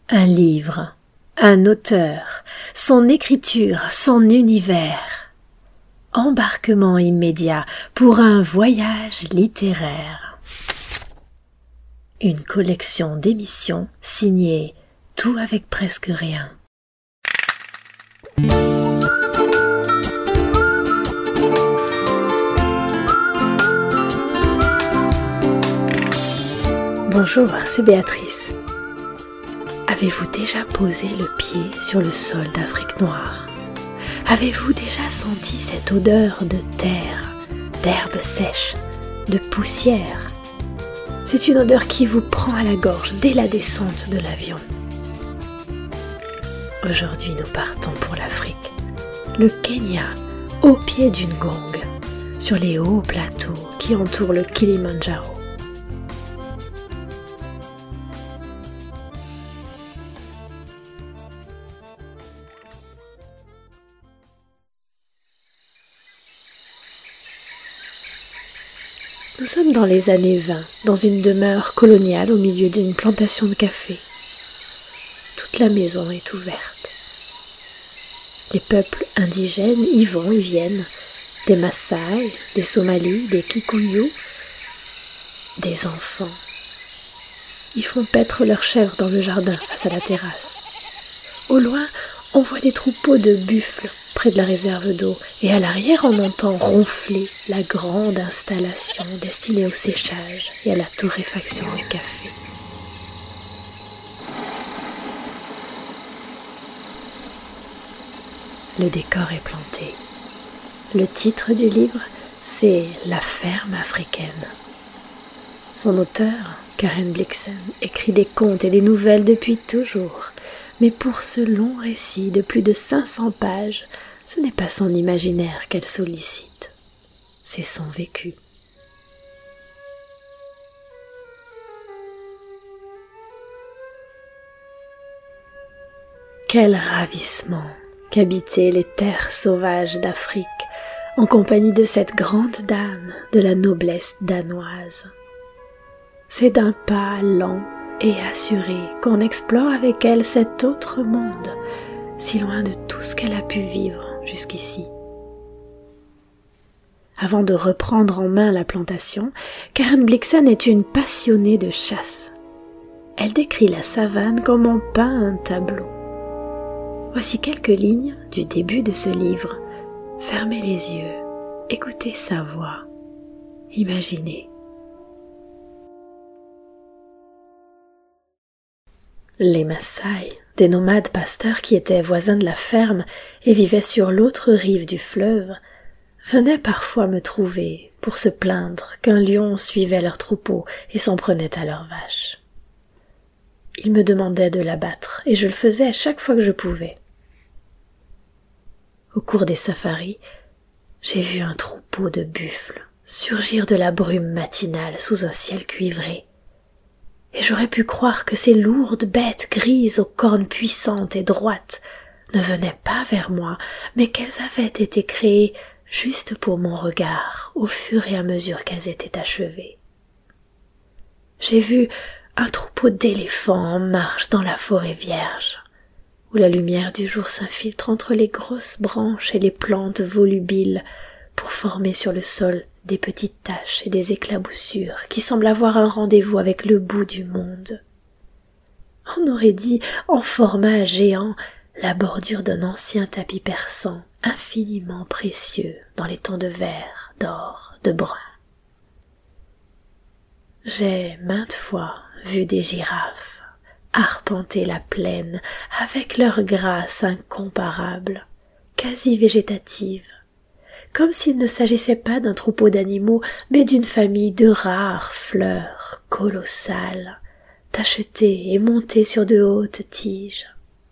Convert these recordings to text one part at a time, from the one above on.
Un livre, un auteur, son écriture, son univers. Embarquement immédiat pour un voyage littéraire. Une collection d'émissions signée Tout avec presque rien. Bonjour, c'est Béatrice. Avez-vous déjà posé le pied sur le sol d'Afrique noire? Avez-vous déjà senti cette odeur de terre, d'herbe sèche, de poussière? C'est une odeur qui vous prend à la gorge dès la descente de l'avion. Aujourd'hui, nous partons pour l'Afrique, le Kenya, au pied d'une gongue, sur les hauts plateaux qui entourent le Kilimandjaro. Nous sommes dans les années 20, dans une demeure coloniale au milieu d'une plantation de café. Toute la maison est ouverte. Les peuples indigènes y vont et viennent, des Maasai, des Somalis, des Kikuyu, des enfants. Ils font paître leurs chèvres dans le jardin face à la terrasse. Au loin, on voit des troupeaux de buffles près de la réserve d'eau, et à l'arrière on entend ronfler la grande installation destinée au séchage et à la torréfaction du café. Le décor est planté. Le titre du livre, c'est « La ferme africaine ». Son auteur, Karen Blixen, écrit des contes et des nouvelles depuis toujours, mais pour ce long récit de plus de 500 pages, ce n'est pas son imaginaire qu'elle sollicite, c'est son vécu. Quel ravissement qu'habiter les terres sauvages d'Afrique en compagnie de cette grande dame de la noblesse danoise. C'est d'un pas lent et assuré qu'on explore avec elle cet autre monde, si loin de tout ce qu'elle a pu vivre jusqu'ici. Avant de reprendre en main la plantation, Karen Blixen est une passionnée de chasse. Elle décrit la savane comme on peint un tableau. Voici quelques lignes du début de ce livre. Fermez les yeux, écoutez sa voix, imaginez. Les Maasai, des nomades pasteurs qui étaient voisins de la ferme et vivaient sur l'autre rive du fleuve, venaient parfois me trouver pour se plaindre qu'un lion suivait leur troupeau et s'en prenait à leurs vaches. Ils me demandaient de l'abattre et je le faisais à chaque fois que je pouvais. Au cours des safaris, j'ai vu un troupeau de buffles surgir de la brume matinale sous un ciel cuivré. Et j'aurais pu croire que ces lourdes bêtes grises aux cornes puissantes et droites ne venaient pas vers moi, mais qu'elles avaient été créées juste pour mon regard au fur et à mesure qu'elles étaient achevées. J'ai vu un troupeau d'éléphants en marche dans la forêt vierge, où la lumière du jour s'infiltre entre les grosses branches et les plantes volubiles pour former sur le sol des petites taches et des éclaboussures qui semblent avoir un rendez-vous avec le bout du monde. On aurait dit, en format géant, la bordure d'un ancien tapis persan infiniment précieux dans les tons de vert, d'or, de brun. J'ai maintes fois vu des girafes arpenter la plaine avec leur grâce incomparable, quasi végétative, comme s'il ne s'agissait pas d'un troupeau d'animaux, mais d'une famille de rares fleurs colossales, tachetées et montées sur de hautes tiges.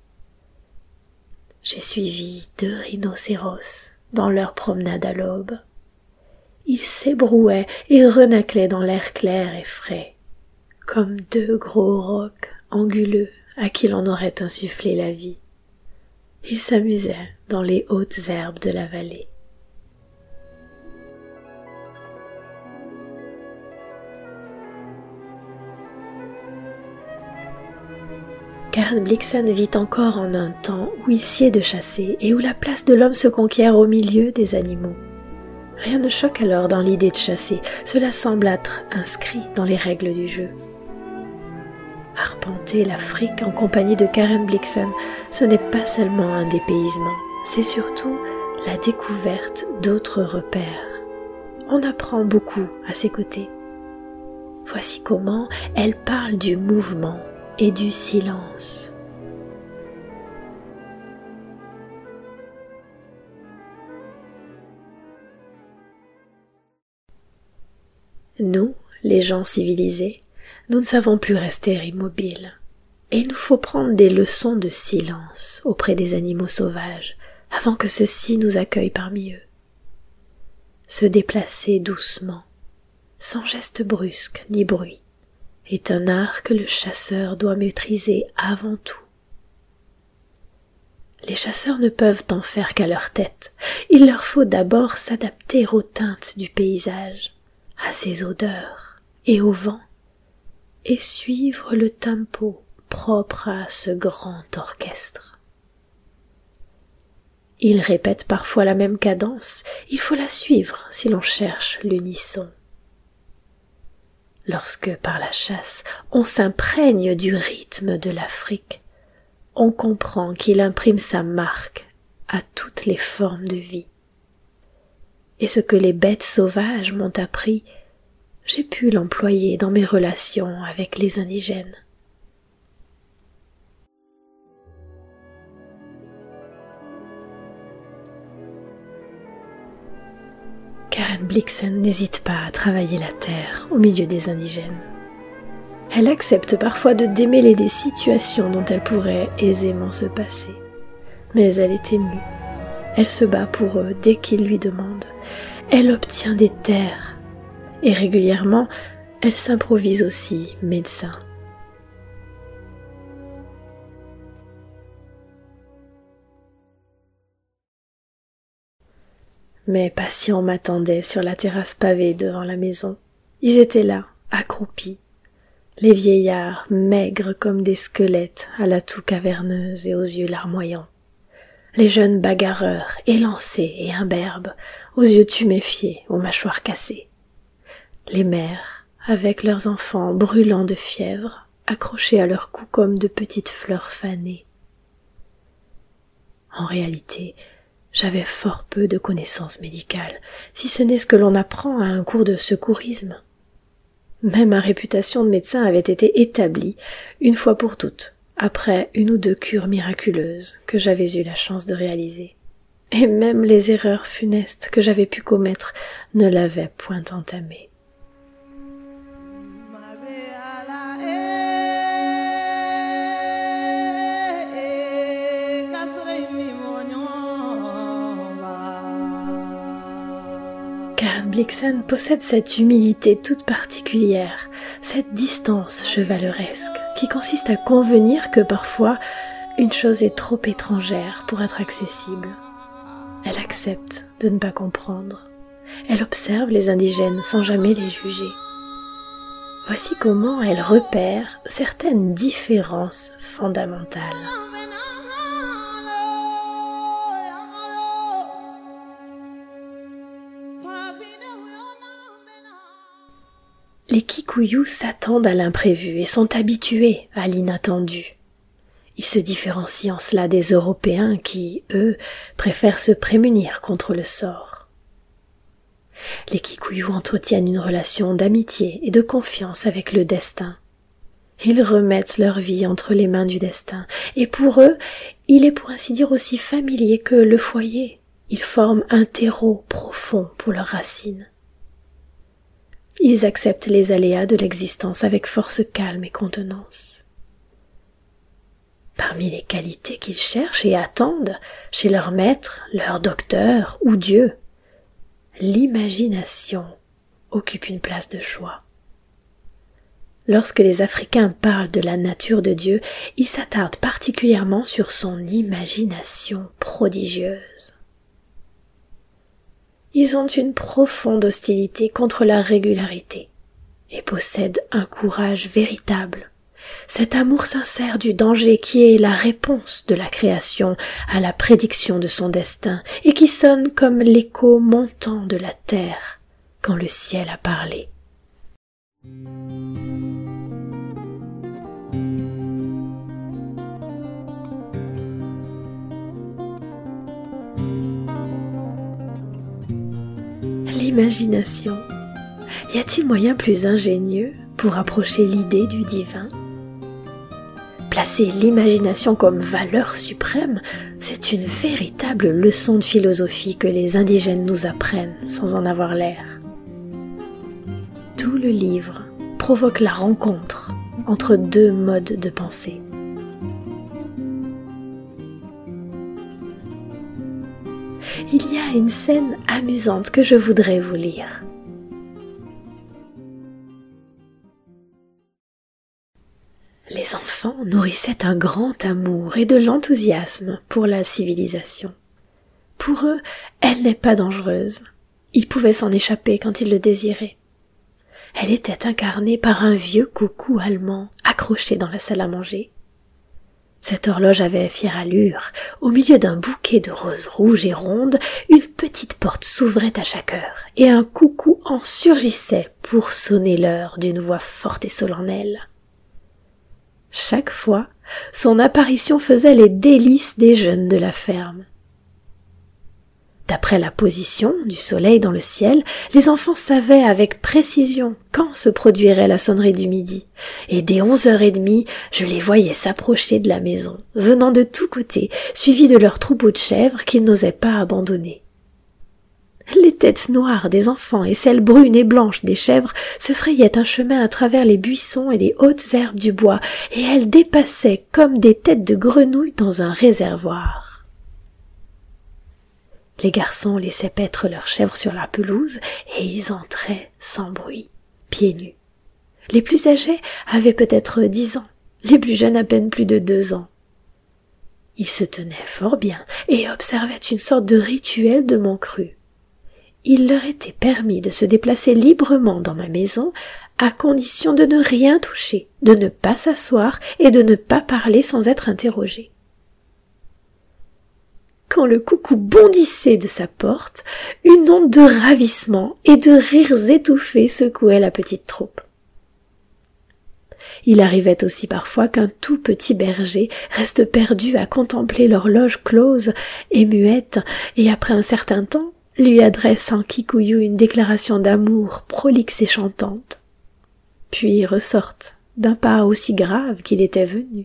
J'ai suivi 2 rhinocéros dans leur promenade à l'aube. Ils s'ébrouaient et renâclaient dans l'air clair et frais, comme 2 gros rocs anguleux à qui l'on aurait insufflé la vie. Ils s'amusaient dans les hautes herbes de la vallée. Karen Blixen vit encore en un temps où il sied de chasser et où la place de l'homme se conquiert au milieu des animaux. Rien ne choque alors dans l'idée de chasser, cela semble être inscrit dans les règles du jeu. Arpenter l'Afrique en compagnie de Karen Blixen, ce n'est pas seulement un dépaysement, c'est surtout la découverte d'autres repères. On apprend beaucoup à ses côtés. Voici comment elle parle du mouvement et du silence. Nous, les gens civilisés, nous ne savons plus rester immobiles. Et il nous faut prendre des leçons de silence auprès des animaux sauvages avant que ceux-ci nous accueillent parmi eux. Se déplacer doucement, sans geste brusque ni bruit, est un art que le chasseur doit maîtriser avant tout. Les chasseurs ne peuvent en faire qu'à leur tête. Il leur faut d'abord s'adapter aux teintes du paysage, à ses odeurs et au vent, et suivre le tempo propre à ce grand orchestre. Ils répètent parfois la même cadence, il faut la suivre si l'on cherche l'unisson. Lorsque, par la chasse, on s'imprègne du rythme de l'Afrique, on comprend qu'il imprime sa marque à toutes les formes de vie. Et ce que les bêtes sauvages m'ont appris, j'ai pu l'employer dans mes relations avec les indigènes. Karen Blixen n'hésite pas à travailler la terre au milieu des indigènes. Elle accepte parfois de démêler des situations dont elle pourrait aisément se passer. Mais elle est émue. Elle se bat pour eux dès qu'ils lui demandent. Elle obtient des terres. Et régulièrement, elle s'improvise aussi médecin. Mes patients m'attendaient sur la terrasse pavée devant la maison. Ils étaient là, accroupis. Les vieillards, maigres comme des squelettes, à la toux caverneuse et aux yeux larmoyants. Les jeunes bagarreurs, élancés et imberbes, aux yeux tuméfiés, aux mâchoires cassées. Les mères, avec leurs enfants brûlants de fièvre, accrochés à leur cou comme de petites fleurs fanées. En réalité, j'avais fort peu de connaissances médicales, si ce n'est ce que l'on apprend à un cours de secourisme. Mais ma réputation de médecin avait été établie, une fois pour toutes, après une ou deux cures miraculeuses que j'avais eu la chance de réaliser. Et même les erreurs funestes que j'avais pu commettre ne l'avaient point entamée. Karen Blixen possède cette humilité toute particulière, cette distance chevaleresque, qui consiste à convenir que parfois une chose est trop étrangère pour être accessible. Elle accepte de ne pas comprendre. Elle observe les indigènes sans jamais les juger. Voici comment elle repère certaines différences fondamentales. Les Kikuyu s'attendent à l'imprévu et sont habitués à l'inattendu. Ils se différencient en cela des Européens qui, eux, préfèrent se prémunir contre le sort. Les Kikuyu entretiennent une relation d'amitié et de confiance avec le destin. Ils remettent leur vie entre les mains du destin, et pour eux, il est pour ainsi dire aussi familier que le foyer. Ils forment un terreau profond pour leurs racines. Ils acceptent les aléas de l'existence avec force calme et contenance. Parmi les qualités qu'ils cherchent et attendent chez leur maître, leur docteur ou Dieu, l'imagination occupe une place de choix. Lorsque les Africains parlent de la nature de Dieu, ils s'attardent particulièrement sur son imagination prodigieuse. Ils ont une profonde hostilité contre la régularité et possèdent un courage véritable. cet amour sincère du danger qui est la réponse de la création à la prédiction de son destin et qui sonne comme l'écho montant de la terre quand le ciel a parlé. L'imagination. Y a-t-il moyen plus ingénieux pour approcher l'idée du divin ? Placer l'imagination comme valeur suprême, c'est une véritable leçon de philosophie que les indigènes nous apprennent sans en avoir l'air. Tout le livre provoque la rencontre entre deux modes de pensée. Il y a une scène amusante que je voudrais vous lire. Les enfants nourrissaient un grand amour et de l'enthousiasme pour la civilisation. Pour eux, elle n'est pas dangereuse. Ils pouvaient s'en échapper quand ils le désiraient. Elle était incarnée par un vieux coucou allemand accroché dans la salle à manger. Cette horloge avait fière allure. Au milieu d'un bouquet de roses rouges et rondes, une petite porte s'ouvrait à chaque heure, et un coucou en surgissait pour sonner l'heure d'une voix forte et solennelle. Chaque fois, son apparition faisait les délices des jeunes de la ferme. D'après la position du soleil dans le ciel, les enfants savaient avec précision quand se produirait la sonnerie du midi, et dès 11h30, je les voyais s'approcher de la maison, venant de tous côtés, suivis de leurs troupeaux de chèvres qu'ils n'osaient pas abandonner. Les têtes noires des enfants et celles brunes et blanches des chèvres se frayaient un chemin à travers les buissons et les hautes herbes du bois, et elles dépassaient comme des têtes de grenouilles dans un réservoir. Les garçons laissaient paître leurs chèvres sur la pelouse, et ils entraient sans bruit, pieds nus. Les plus âgés avaient peut-être 10 ans, les plus jeunes à peine plus de 2 ans. Ils se tenaient fort bien, et observaient une sorte de rituel de mon cru. Il leur était permis de se déplacer librement dans ma maison, à condition de ne rien toucher, de ne pas s'asseoir et de ne pas parler sans être interrogés. Quand le coucou bondissait de sa porte, une onde de ravissement et de rires étouffés secouait la petite troupe. Il arrivait aussi parfois qu'un tout petit berger reste perdu à contempler l'horloge close et muette, et après un certain temps, lui adresse en kikouillou une déclaration d'amour prolixe et chantante, puis ressorte d'un pas aussi grave qu'il était venu.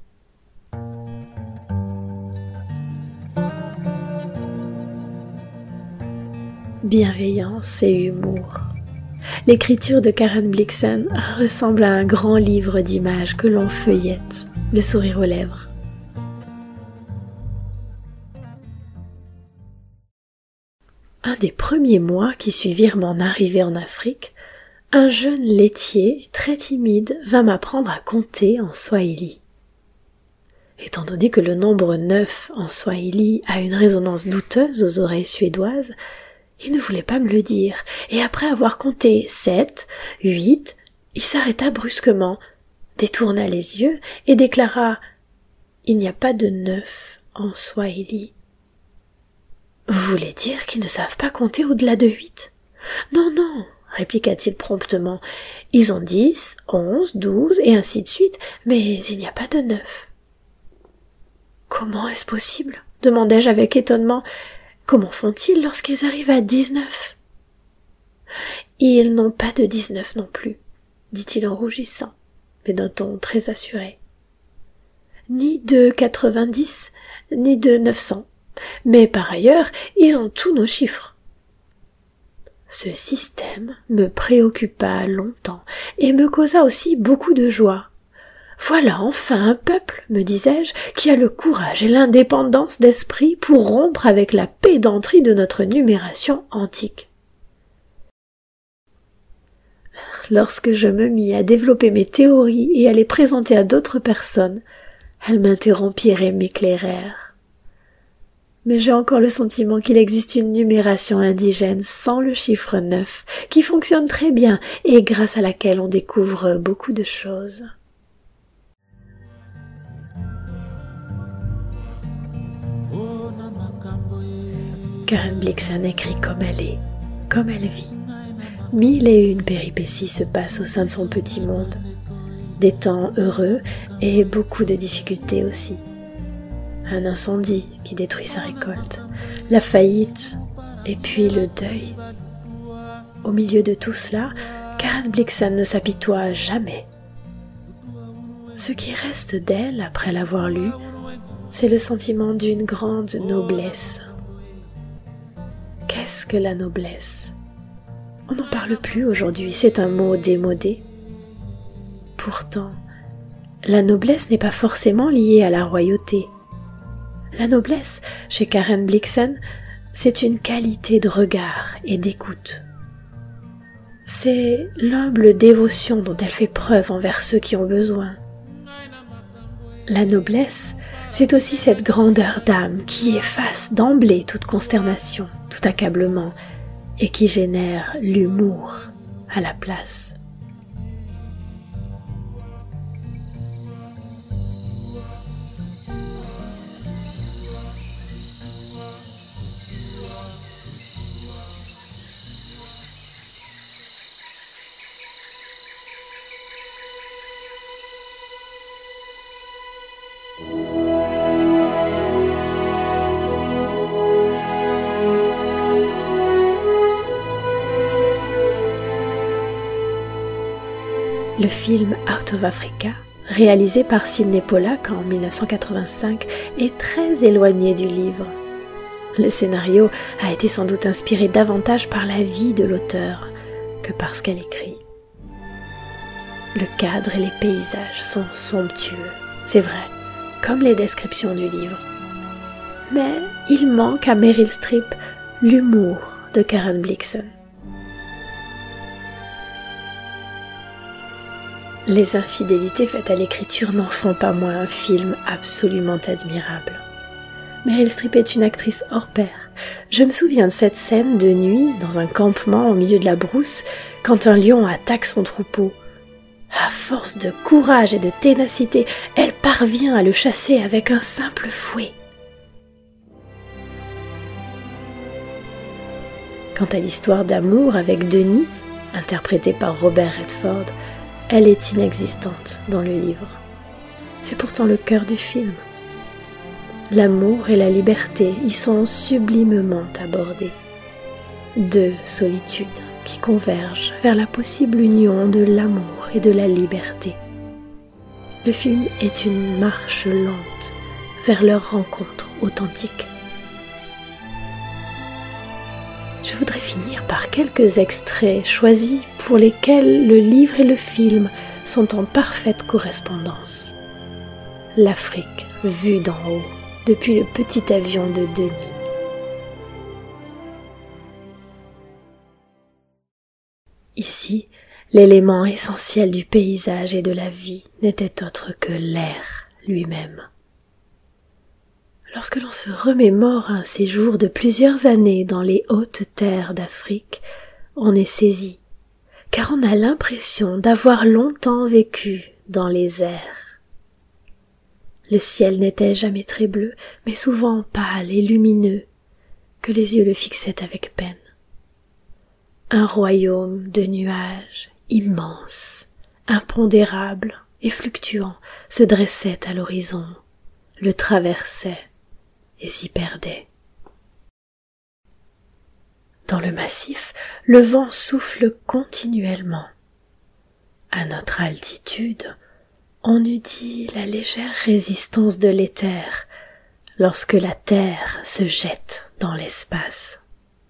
Bienveillance et humour. L'écriture de Karen Blixen ressemble à un grand livre d'images que l'on feuillette, le sourire aux lèvres. Un des premiers mois qui suivirent mon arrivée en Afrique, un jeune laitier, très timide, vint m'apprendre à compter en swahili. Étant donné que le nombre 9 en swahili a une résonance douteuse aux oreilles suédoises, il ne voulait pas me le dire, et après avoir compté 7, 8, il s'arrêta brusquement, détourna les yeux et déclara « Il n'y a pas de 9 en swahili. » Vous voulez dire qu'ils ne savent pas compter au-delà de 8 ? Non, non, répliqua-t-il promptement. Ils ont 10, 11, 12 et ainsi de suite, mais il n'y a pas de 9. Comment est-ce possible ? Demandai-je avec étonnement. Comment font-ils lorsqu'ils arrivent à 19 ? Ils n'ont pas de 19 non plus, dit-il en rougissant, mais d'un ton très assuré. Ni de 90, ni de 900. Mais par ailleurs, ils ont tous nos chiffres. Ce système me préoccupa longtemps et me causa aussi beaucoup de joie. Voilà enfin un peuple, me disais-je, qui a le courage et l'indépendance d'esprit pour rompre avec la pédanterie de notre numération antique. Lorsque je me mis à développer mes théories et à les présenter à d'autres personnes, elles m'interrompirent et m'éclairèrent. Mais j'ai encore le sentiment qu'il existe une numération indigène sans le chiffre 9, qui fonctionne très bien et grâce à laquelle on découvre beaucoup de choses. Karen Blixen écrit comme elle est, comme elle vit. 1001 péripéties se passent au sein de son petit monde. Des temps heureux et beaucoup de difficultés aussi. Un incendie qui détruit sa récolte, la faillite et puis le deuil. Au milieu de tout cela, Karen Blixen ne s'apitoie jamais. Ce qui reste d'elle après l'avoir lue, c'est le sentiment d'une grande noblesse. Qu'est-ce que la noblesse ? On n'en parle plus aujourd'hui, c'est un mot démodé. Pourtant, la noblesse n'est pas forcément liée à la royauté. La noblesse, chez Karen Blixen, c'est une qualité de regard et d'écoute. C'est l'humble dévotion dont elle fait preuve envers ceux qui ont besoin. La noblesse, c'est aussi cette grandeur d'âme qui efface d'emblée toute consternation, tout accablement, et qui génère l'humour à la place. Le film Out of Africa, réalisé par Sydney Pollack en 1985, est très éloigné du livre. Le scénario a été sans doute inspiré davantage par la vie de l'auteur que par ce qu'elle écrit. Le cadre et les paysages sont somptueux, c'est vrai, comme les descriptions du livre. Mais il manque à Meryl Streep l'humour de Karen Blixen. Les infidélités faites à l'écriture n'en font pas moins un film absolument admirable. Meryl Streep est une actrice hors pair. Je me souviens de cette scène de nuit, dans un campement au milieu de la brousse, quand un lion attaque son troupeau. À force de courage et de ténacité, elle parvient à le chasser avec un simple fouet. Quant à l'histoire d'amour avec Denis, interprétée par Robert Redford, elle est inexistante dans le livre. C'est pourtant le cœur du film. L'amour et la liberté y sont sublimement abordés. Deux solitudes qui convergent vers la possible union de l'amour et de la liberté. Le film est une marche lente vers leur rencontre authentique. Je voudrais finir par quelques extraits choisis pour lesquels le livre et le film sont en parfaite correspondance. L'Afrique vue d'en haut, depuis le petit avion de Denis. Ici, l'élément essentiel du paysage et de la vie n'était autre que l'air lui-même. Lorsque l'on se remémore un séjour de plusieurs années dans les hautes terres d'Afrique, on est saisi, car on a l'impression d'avoir longtemps vécu dans les airs. Le ciel n'était jamais très bleu, mais souvent pâle et lumineux, que les yeux le fixaient avec peine. Un royaume de nuages immense, impondérable et fluctuant se dressait à l'horizon, le traversait et s'y perdait. Dans le massif, le vent souffle continuellement. À notre altitude, on eût dit la légère résistance de l'éther lorsque la terre se jette dans l'espace.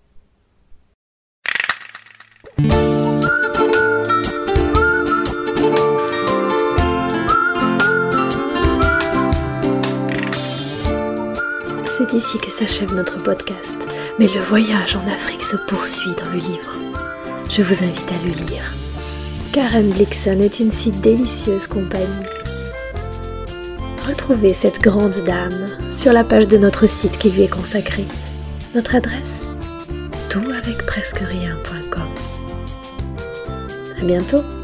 C'est ici que s'achève notre podcast, mais le voyage en Afrique se poursuit dans le livre. Je vous invite à le lire. Karen Blixen est une si délicieuse compagnie. Retrouvez cette grande dame sur la page de notre site qui lui est consacrée. Notre adresse ? toutavecpresquerien.com. À bientôt.